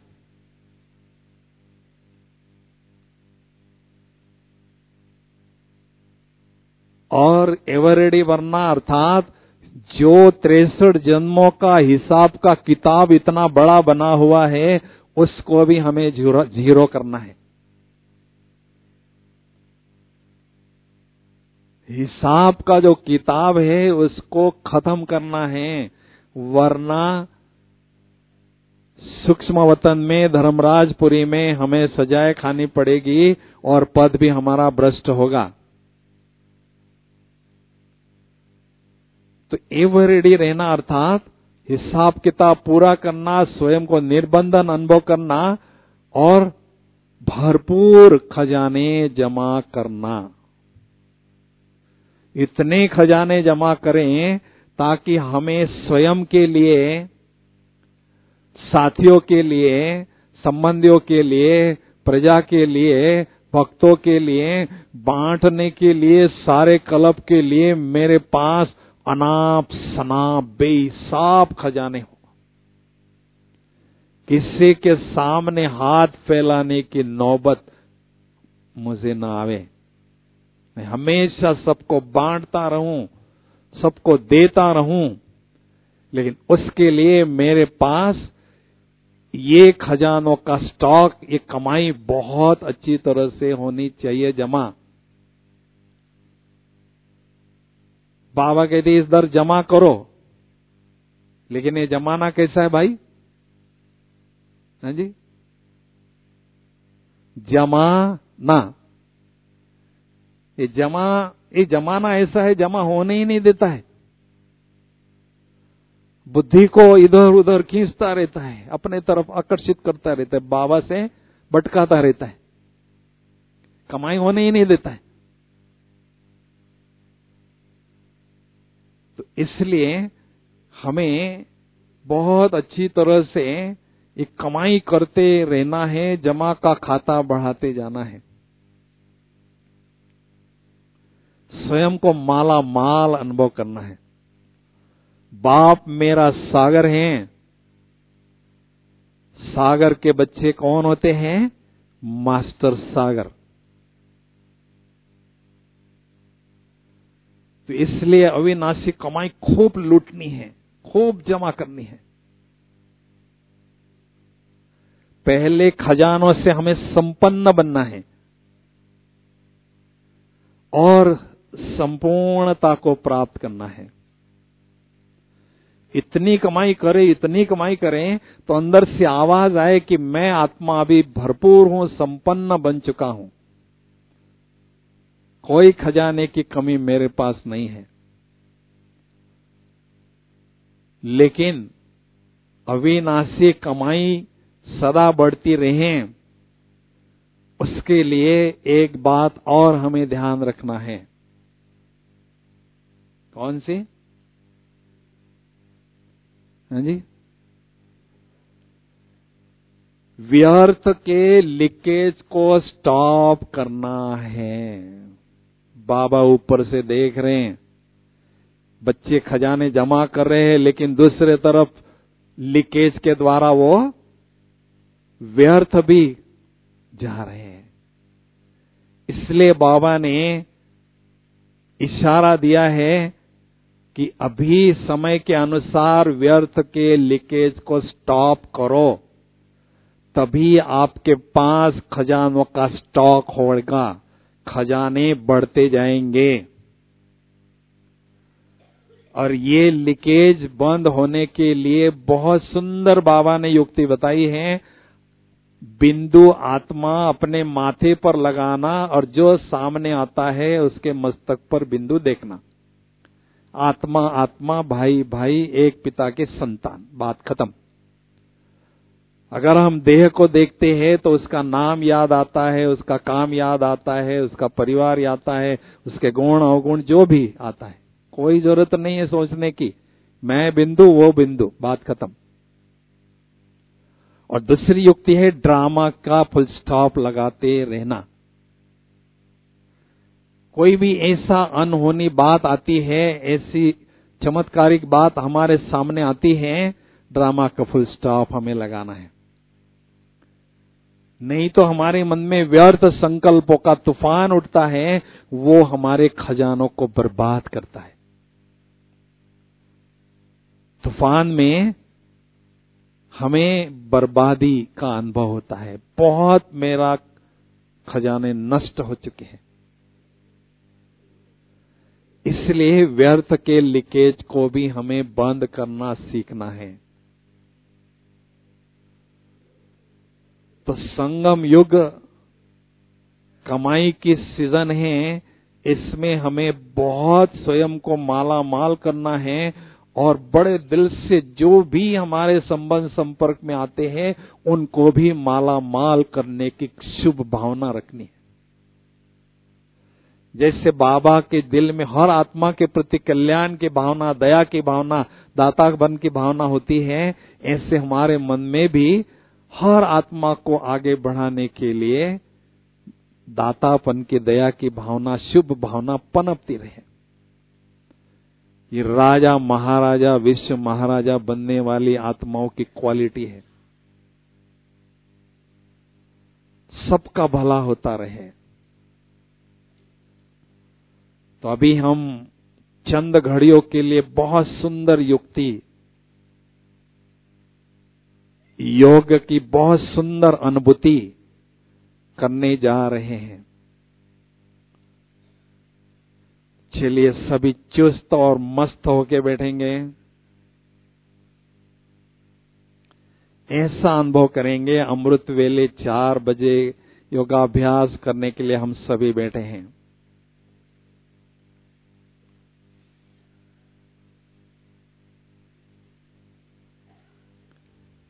और एवर रेडी बनना अर्थात जो तिरसठ जन्मों का हिसाब का किताब इतना बड़ा बना हुआ है, उसको भी हमें जीरो करना है। हिसाब का जो किताब है उसको खत्म करना है, वरना सूक्ष्म वतन में धर्मराजपुरी में हमें सजाएं खानी पड़ेगी और पद भी हमारा भ्रष्ट होगा। तो एवर रेडी रहना अर्थात हिसाब किताब पूरा करना, स्वयं को निर्बंधन अनुभव करना और भरपूर खजाने जमा करना। इतने खजाने जमा करें ताकि हमें स्वयं के लिए, साथियों के लिए, संबंधियों के लिए, प्रजा के लिए, भक्तों के लिए, बांटने के लिए, सारे क्लब के लिए मेरे पास अनाप शनाप बेहिसाब खजाने हो। किसी के सामने हाथ फैलाने की नौबत मुझे न आवे। मैं हमेशा सबको बांटता रहूं, सबको देता रहूं, लेकिन उसके लिए मेरे पास ये खजानों का स्टॉक, ये कमाई बहुत अच्छी तरह से होनी चाहिए जमा। बाबा कहते इस दर जमा करो, लेकिन ये जमाना कैसा है भाई? हाँ जी, जमाना, ये जमा ये जमाना ऐसा है, जमा होने ही नहीं देता है। बुद्धि को इधर उधर खींचता रहता है, अपने तरफ आकर्षित करता रहता है, बाबा से भटकाता रहता है। कमाई होने ही नहीं देता है। तो इसलिए हमें बहुत अच्छी तरह से एक कमाई करते रहना है, जमा का खाता बढ़ाते जाना है, स्वयं को माला माल अनुभव करना है। बाप मेरा सागर है। सागर के बच्चे कौन होते हैं? मास्टर सागर। तो इसलिए अविनाशी कमाई खूब लूटनी है, खूब जमा करनी है। पहले खजानों से हमें संपन्न बनना है और संपूर्णता को प्राप्त करना है। इतनी कमाई करें, इतनी कमाई करें तो अंदर से आवाज आए कि मैं आत्मा अभी भरपूर हूं, संपन्न बन चुका हूं, कोई खजाने की कमी मेरे पास नहीं है। लेकिन अविनाशी कमाई सदा बढ़ती रहे, उसके लिए एक बात और हमें ध्यान रखना है। कौन सी? हाँ जी, व्यर्थ के लीकेज को स्टॉप करना है। बाबा ऊपर से देख रहे हैं, बच्चे खजाने जमा कर रहे हैं, लेकिन दूसरे तरफ लीकेज के द्वारा वो व्यर्थ भी जा रहे हैं। इसलिए बाबा ने इशारा दिया है कि अभी समय के अनुसार व्यर्थ के लीकेज को स्टॉप करो, तभी आपके पास खजानों का स्टॉक होगा, खजाने बढ़ते जाएंगे। और ये लीकेज बंद होने के लिए बहुत सुंदर बाबा ने युक्ति बताई है। बिंदु आत्मा अपने माथे पर लगाना और जो सामने आता है उसके मस्तक पर बिंदु देखना। आत्मा आत्मा, भाई भाई, एक पिता के संतान, बात खत्म। अगर हम देह को देखते हैं तो उसका नाम याद आता है, उसका काम याद आता है, उसका परिवार याद आता है, उसके गुण अवगुण जो भी आता है। कोई जरूरत नहीं है सोचने की मैं बिंदु वो बिंदु, बात खत्म। और दूसरी युक्ति है ड्रामा का फुल स्टॉप लगाते रहना। कोई भी ऐसा अनहोनी बात आती है, ऐसी चमत्कारिक बात हमारे सामने आती है, ड्रामा का फुल स्टॉप हमें लगाना है। नहीं तो हमारे मन में व्यर्थ संकल्पों का तूफान उठता है, वो हमारे खजानों को बर्बाद करता है। तूफान में हमें बर्बादी का अनुभव होता है। बहुत मेरा खजाने नष्ट हो चुके हैं। इसलिए व्यर्थ के लीकेज को भी हमें बंद करना सीखना है। तो संगम युग कमाई की सीजन है, इसमें हमें बहुत स्वयं को माला माल करना है और बड़े दिल से जो भी हमारे संबंध संपर्क में आते हैं उनको भी माला माल करने की शुभ भावना रखनी है। जैसे बाबा के दिल में हर आत्मा के प्रति कल्याण की भावना, दया की भावना, दाता बन की भावना होती है, ऐसे हमारे मन में भी हर आत्मा को आगे बढ़ाने के लिए दातापन की, दया की भावना, शुभ भावना पनपती रहे। ये राजा महाराजा, विश्व महाराजा बनने वाली आत्माओं की क्वालिटी है। सबका भला होता रहे। तो अभी हम चंद घड़ियों के लिए बहुत सुंदर युक्ति, योग की बहुत सुंदर अनुभूति करने जा रहे हैं। चलिए सभी चुस्त और मस्त होके बैठेंगे। ऐसा अनुभव करेंगे अमृत वेले चार बजे योगाभ्यास करने के लिए हम सभी बैठे हैं।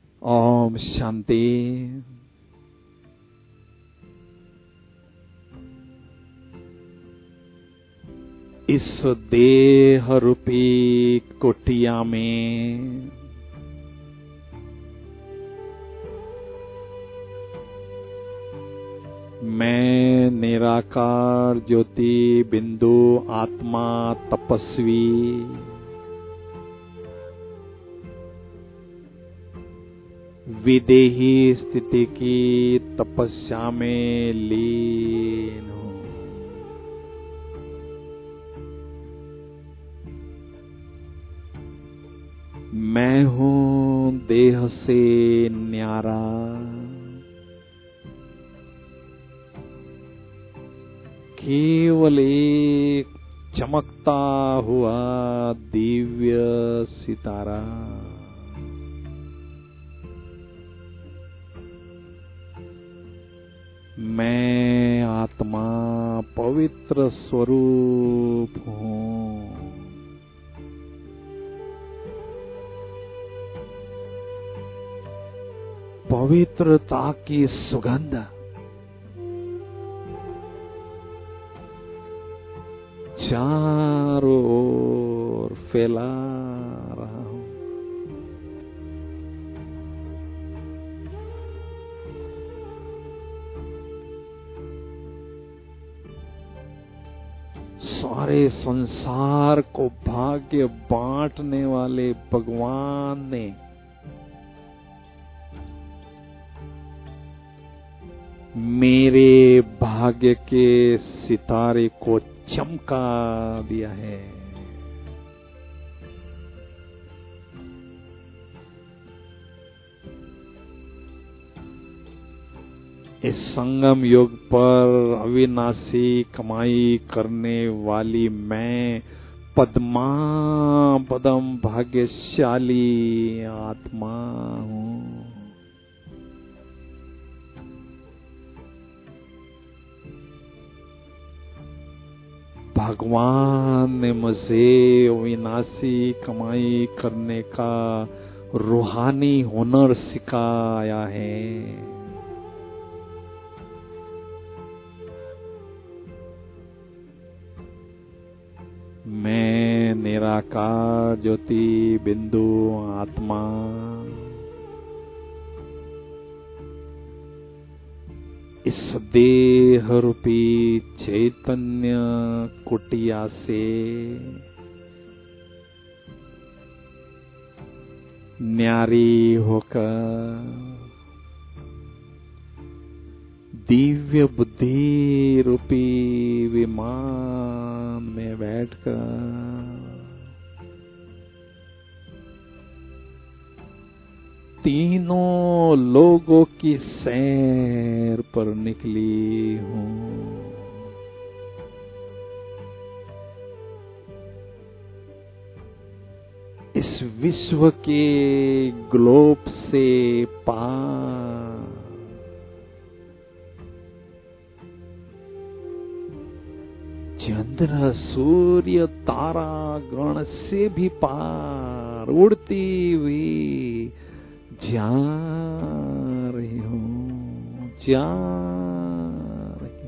ओम शांति। इस देह रूपी कुटिया में मैं निराकार ज्योति बिंदु आत्मा तपस्वी विदेही स्थिति की तपस्या में लीन हूं। मैं हूं देह से न्यारा, केवल एक चमकता हुआ दिव्य सितारा। मैं आत्मा पवित्र स्वरूप हूं। पवित्रता की सुगंध चारों ओर फैला रहा हूं। सारे संसार को भाग्य बांटने वाले भगवान ने मेरे भाग्य के सितारे को चमका दिया है। इस संगम युग पर अविनाशी कमाई करने वाली मैं पद्मा पदम भाग्यशाली आत्मा हूं। भगवान ने मुझे अविनाशी कमाई करने का रूहानी हुनर सिखाया है। मैं निराकार ज्योति बिंदु आत्मा इस देह रूपी चैतन्य कुटिया से न्यारी होकर दिव्य बुद्धि रूपी विमान में बैठकर तीनों लोगों की सैर पर निकली हूं। इस विश्व के ग्लोब से पार चंद्र सूर्य तारा गण से भी पार उड़ती हुई जा रही हूं, जा रही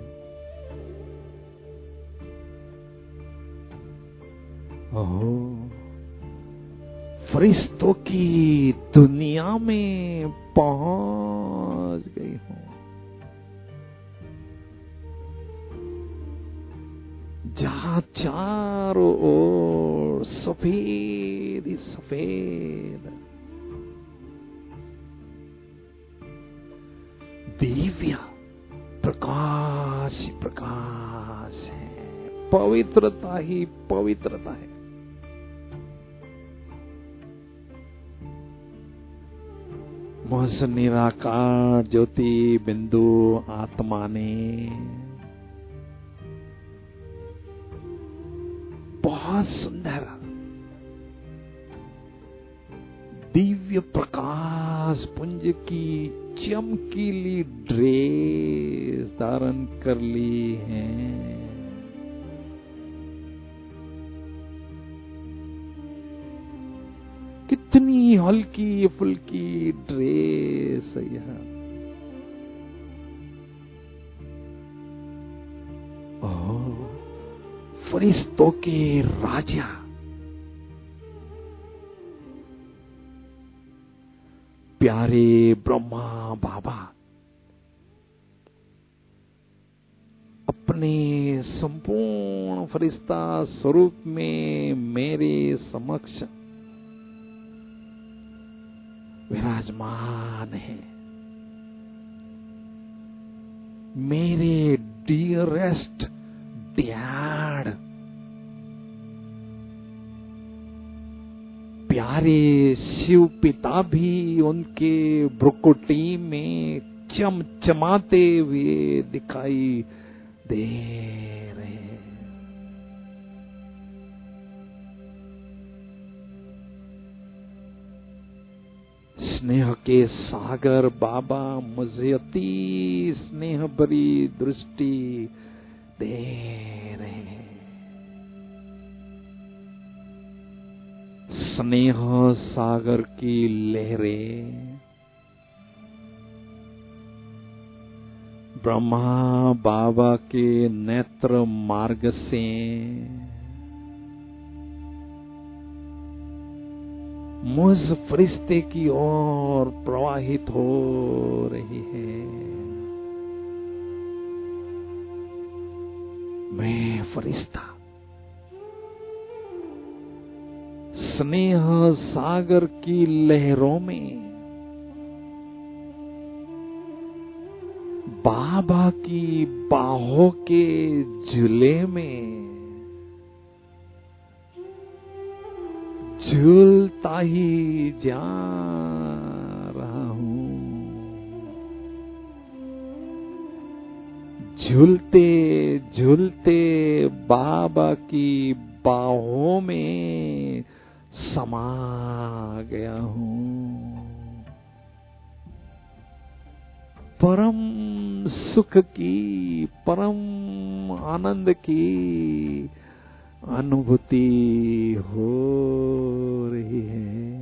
हूं। ओह, फरिश्तों की दुनिया में पहुंच गई हूं। जहां चारों ओर सफेद ही सफेद दिव्य प्रकाश ही प्रकाश है, पवित्रता ही पवित्रता है। मुझ निराकार ज्योति बिंदु आत्मा ने बहुत सुंदर दिव्य प्रकाश पुंज की चमकीली ड्रेस धारण कर ली है। कितनी हल्की फुल्की ड्रेस है यह। फरिश्तों के राजा, प्यारे ब्रह्मा बाबा अपने संपूर्ण फरिश्ता स्वरूप में मेरे समक्ष विराजमान है। मेरे डियरेस्ट डैड, प्यारे शिव पिता भी उनके भ्रुकुटी में चमचमाते हुए दिखाई दे रहे हैं। स्नेह के सागर बाबा मुझे अति स्नेह भरी दृष्टि दे रहे हैं। स्नेह सागर की लहरें ब्रह्मा बाबा के नेत्र मार्ग से मुझ फरिश्ते की ओर प्रवाहित हो रही है। मैं फरिश्ता स्नेह सागर की लहरों में बाबा की बाहों के झूले में झूलता ही जा रहा हूँ। झूलते झूलते बाबा की बाहों में समा गया हूँ। परम सुख की, परम आनंद की अनुभूति हो रही है।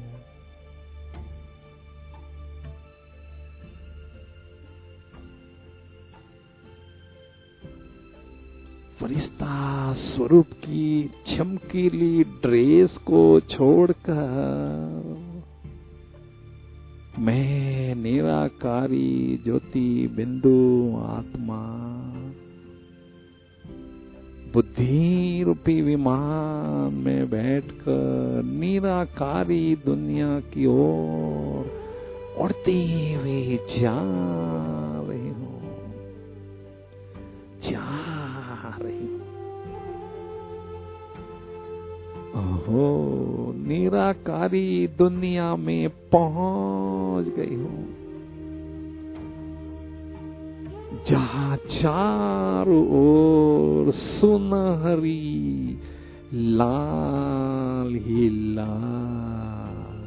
फरिश्ता स्वरूप की चमकीली ड्रेस को छोड़कर मैं निराकारी ज्योति बिंदु आत्मा बुद्धि रूपी विमान में बैठकर निराकारी दुनिया की ओर उड़ते हुए जा रही हूँ, जा रही हूँ। ओहो, निराकारी दुनिया में पहुंच गई हूँ, जहाँ चारों ओर सुनहरी लाल ही लाल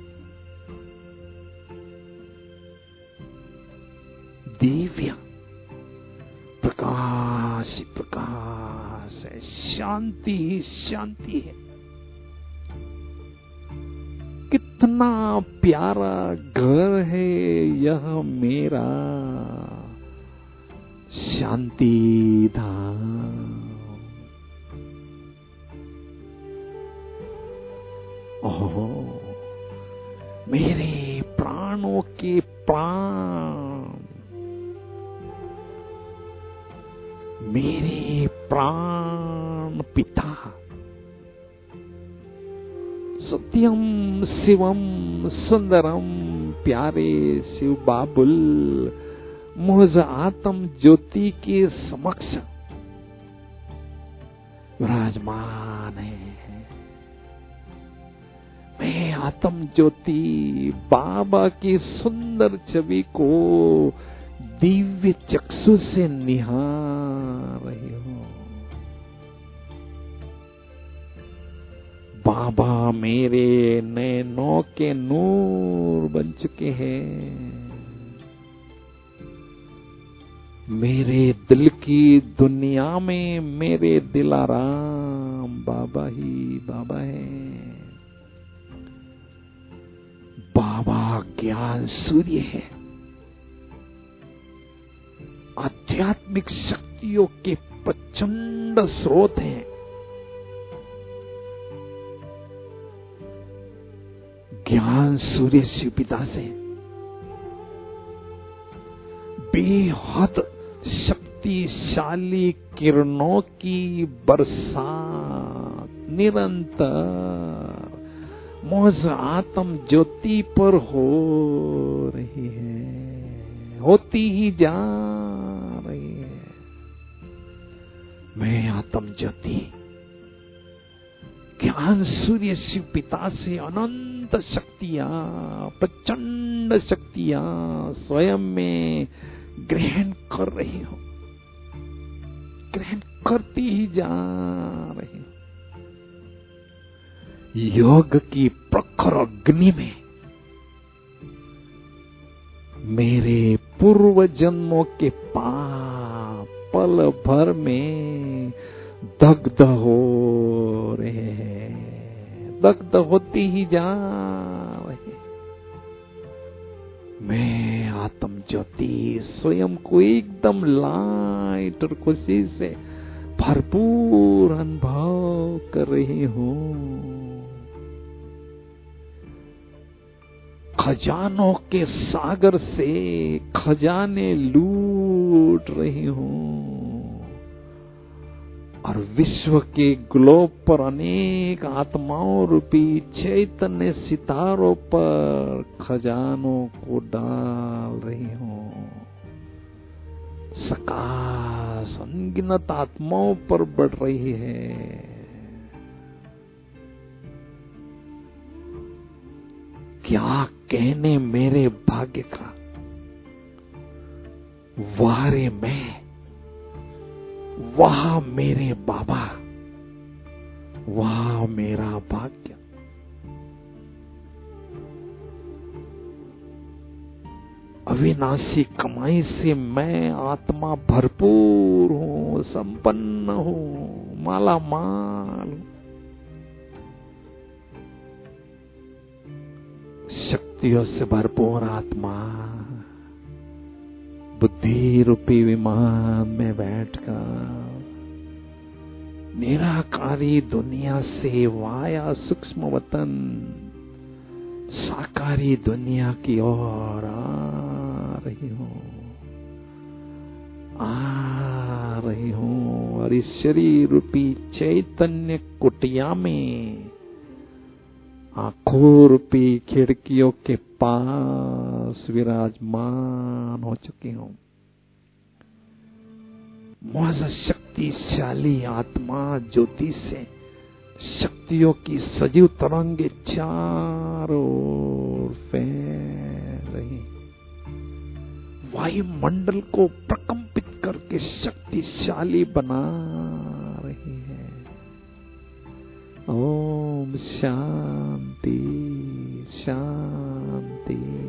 दिव्य प्रकाश ही प्रकाश है, शांति ही शांति है। कितना प्यारा घर है यह मेरा शांति धाम। ओहो, मेरे प्राणों के प्राण, मेरे प्राण पिता सत्यम शिवम सुंदरम प्यारे शिव बाबुल मुझ आत्म ज्योति के समक्ष विराजमान है। मैं आत्म ज्योति बाबा की सुंदर छवि को दिव्य चक्षु से निहार रही हूँ। बाबा मेरे नैनों के नूर बन चुके हैं। मेरे दिल की दुनिया में मेरे दिलाराम बाबा ही बाबा है। बाबा ज्ञान सूर्य है, आध्यात्मिक शक्तियों के प्रचंड प्रचंड स्रोत हैं। ज्ञान सूर्य शिव पिता से बेहद शक्तिशाली किरणों की बरसात निरंतर मुझ आत्म ज्योति पर हो रही है, होती ही जा रही है। मैं आत्म ज्योति ज्ञान सूर्य शिव पिता से अनंत शक्तियां, प्रचंड शक्तियां स्वयं में ग्रहण कर रही हूं, ग्रहण करती ही जा रही हूं। योग की प्रखर अग्नि में मेरे पूर्व जन्मों के पाप पल भर में दग्ध हो रहे हैं, दग्ध होती ही जा रहे। मैं आत्म ज्योति स्वयं को एकदम लाइट और खुशी से भरपूर अनुभव कर रही हूँ। खजानों के सागर से खजाने लूट रही हूँ और विश्व के ग्लोब पर अनेक आत्माओं रूपी चैतन्य सितारों पर खजानों को डाल रही हूँ। सकाश अनगिनत आत्माओं पर बढ़ रही है। क्या कहने मेरे भाग्य का, वारे मैं, वाह मेरे बाबा, वाह मेरा भाग्य। अविनाशी कमाई से मैं आत्मा भरपूर हूँ, संपन्न हूँ, माला माल हूँ। शक्तियों से भरपूर आत्मा बुद्धि रूपी विमान में बैठकर निराकारी दुनिया से वाया सूक्ष्म वतन साकारी दुनिया की ओर आ रही हूँ, आ रही हूँ और इस शरीर रूपी चैतन्य कुटिया में आंखों रूपी खिड़कियों के पास विराजमान हो चुकी हूँ। मुझ शक्तिशाली आत्मा ज्योति से शक्तियों की सजीव तरंगे चारों ओर फैल रही, वायुमंडल को प्रकंपित करके शक्तिशाली बना रही है। ओम शांति शांति।